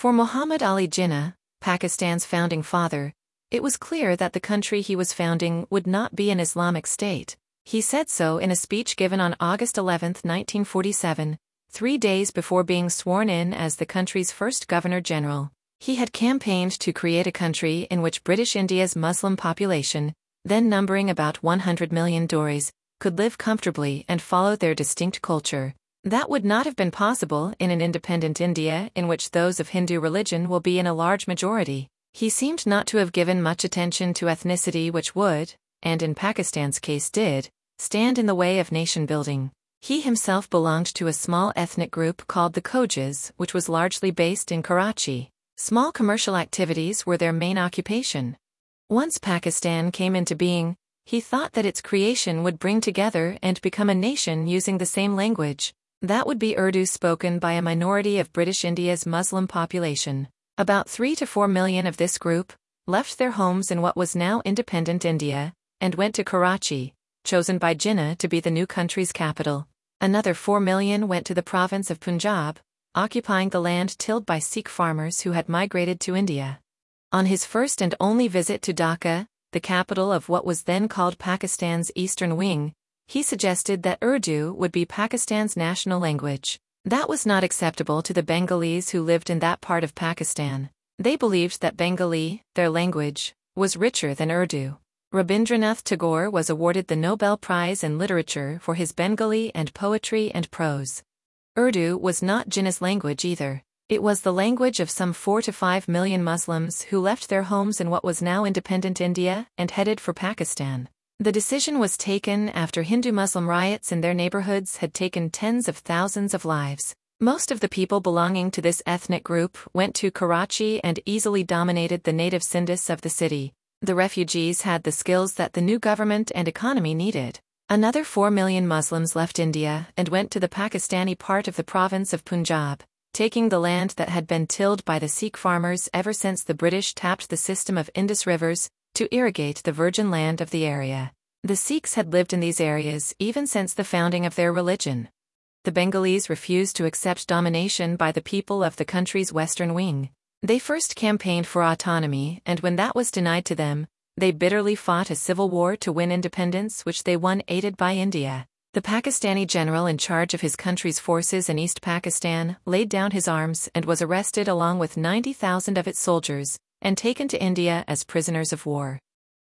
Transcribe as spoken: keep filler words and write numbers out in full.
For Muhammad Ali Jinnah, Pakistan's founding father, it was clear that the country he was founding would not be an Islamic state. He said so in a speech given on August eleventh, nineteen forty-seven, three days before being sworn in as the country's first Governor-General. He had campaigned to create a country in which British India's Muslim population, then numbering about one hundred million Doris, could live comfortably and follow their distinct culture. That would not have been possible in an independent India in which those of Hindu religion will be in a large majority. He seemed not to have given much attention to ethnicity, which would, and in Pakistan's case did, stand in the way of nation-building. He himself belonged to a small ethnic group called the Khojas, which was largely based in Karachi. Small commercial activities were their main occupation. Once Pakistan came into being, he thought that its creation would bring together and become a nation using the same language. That would be Urdu, spoken by a minority of British India's Muslim population. About three to four million of this group left their homes in what was now independent India and went to Karachi, chosen by Jinnah to be the new country's capital. Another four million went to the province of Punjab, occupying the land tilled by Sikh farmers who had migrated to India. On his first and only visit to Dhaka, the capital of what was then called Pakistan's Eastern Wing, he suggested that Urdu would be Pakistan's national language. That was not acceptable to the Bengalis who lived in that part of Pakistan. They believed that Bengali, their language, was richer than Urdu. Rabindranath Tagore was awarded the Nobel Prize in Literature for his Bengali and poetry and prose. Urdu was not Jinnah's language either. It was the language of some four to five million Muslims who left their homes in what was now independent India and headed for Pakistan. The decision was taken after Hindu-Muslim riots in their neighborhoods had taken tens of thousands of lives. Most of the people belonging to this ethnic group went to Karachi and easily dominated the native Sindhis of the city. The refugees had the skills that the new government and economy needed. Another four million Muslims left India and went to the Pakistani part of the province of Punjab, taking the land that had been tilled by the Sikh farmers ever since the British tapped the system of Indus rivers to irrigate the virgin land of the area. The Sikhs had lived in these areas even since the founding of their religion. The Bengalis refused to accept domination by the people of the country's western wing. They first campaigned for autonomy, and when that was denied to them, they bitterly fought a civil war to win independence, which they won aided by India. The Pakistani general in charge of his country's forces in East Pakistan laid down his arms and was arrested along with ninety thousand of its soldiers and taken to India as prisoners of war.